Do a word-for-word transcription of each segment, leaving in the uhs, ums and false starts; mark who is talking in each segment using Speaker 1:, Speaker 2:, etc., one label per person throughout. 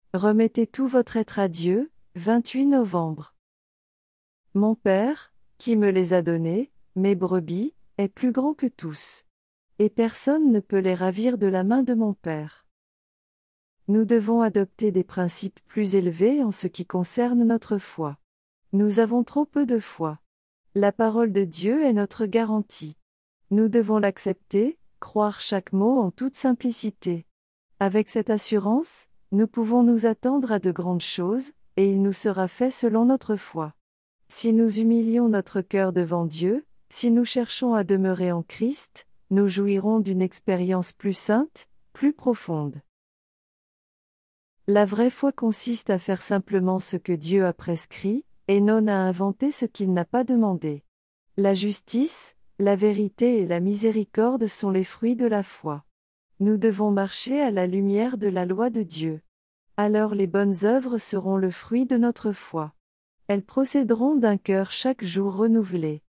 Speaker 1: Remettez tout votre être à Dieu, vingt-huit novembre. Mon Père, qui me les a donnés, mes brebis, est plus grand que tous. Et personne ne peut les ravir de la main de mon Père. Nous devons adopter des principes plus élevés en ce qui concerne notre foi. Nous avons trop peu de foi. La parole de Dieu est notre garantie. Nous devons l'accepter, croire chaque mot en toute simplicité. Avec cette assurance, nous pouvons nous attendre à de grandes choses, et il nous sera fait selon notre foi. Si nous humilions notre cœur devant Dieu, si nous cherchons à demeurer en Christ, nous jouirons d'une expérience plus sainte, plus profonde. La vraie foi consiste à faire simplement ce que Dieu a prescrit, et non à inventer ce qu'il n'a pas demandé. La justice, la vérité et la miséricorde sont les fruits de la foi. Nous devons marcher à la lumière de la loi de Dieu. Alors les bonnes œuvres seront le fruit de notre foi. Elles procéderont d'un cœur chaque jour renouvelé.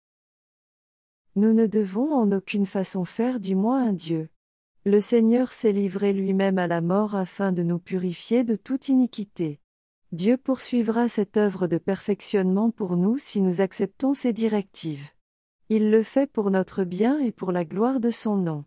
Speaker 1: Nous ne devons en aucune façon faire du moi un Dieu. Le Seigneur s'est livré lui-même à la mort afin de nous purifier de toute iniquité. Dieu poursuivra cette œuvre de perfectionnement pour nous si nous acceptons ses directives. Il le fait pour notre bien et pour la gloire de son nom.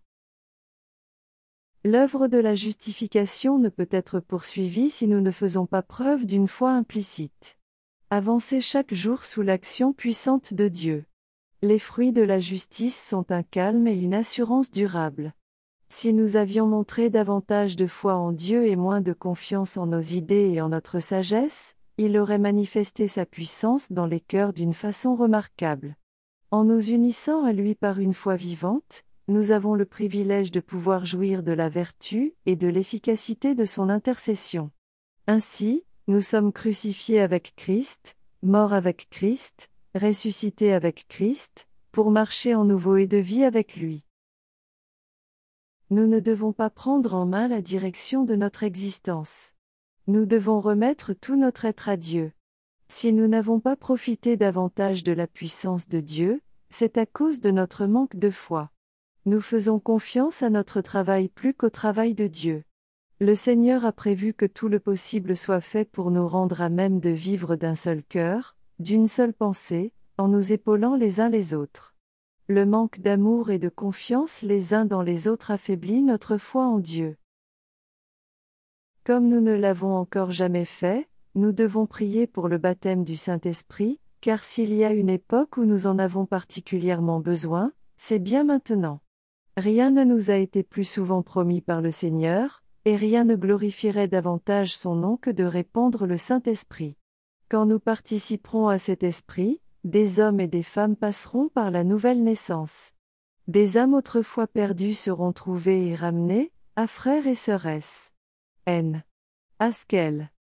Speaker 1: L'œuvre de la justification ne peut être poursuivie si nous ne faisons pas preuve d'une foi implicite. Avancez chaque jour sous l'action puissante de Dieu. Les fruits de la justice sont un calme et une assurance durable. Si nous avions montré davantage de foi en Dieu et moins de confiance en nos idées et en notre sagesse, il aurait manifesté sa puissance dans les cœurs d'une façon remarquable. En nous unissant à lui par une foi vivante, nous avons le privilège de pouvoir jouir de la vertu et de l'efficacité de son intercession. Ainsi, nous sommes crucifiés avec Christ, morts avec Christ, ressuscités avec Christ, pour marcher en nouveau et de vie avec lui. Nous ne devons pas prendre en main la direction de notre existence. Nous devons remettre tout notre être à Dieu. Si nous n'avons pas profité davantage de la puissance de Dieu, c'est à cause de notre manque de foi. Nous faisons confiance à notre travail plus qu'au travail de Dieu. Le Seigneur a prévu que tout le possible soit fait pour nous rendre à même de vivre d'un seul cœur, d'une seule pensée, en nous épaulant les uns les autres. Le manque d'amour et de confiance les uns dans les autres affaiblit notre foi en Dieu. Comme nous ne l'avons encore jamais fait, nous devons prier pour le baptême du Saint-Esprit, car s'il y a une époque où nous en avons particulièrement besoin, c'est bien maintenant. Rien ne nous a été plus souvent promis par le Seigneur, et rien ne glorifierait davantage son nom que de répandre le Saint-Esprit. Quand nous participerons à cet esprit, des hommes et des femmes passeront par la nouvelle naissance. Des âmes autrefois perdues seront trouvées et ramenées, à frères et sœurs. N. Haskell.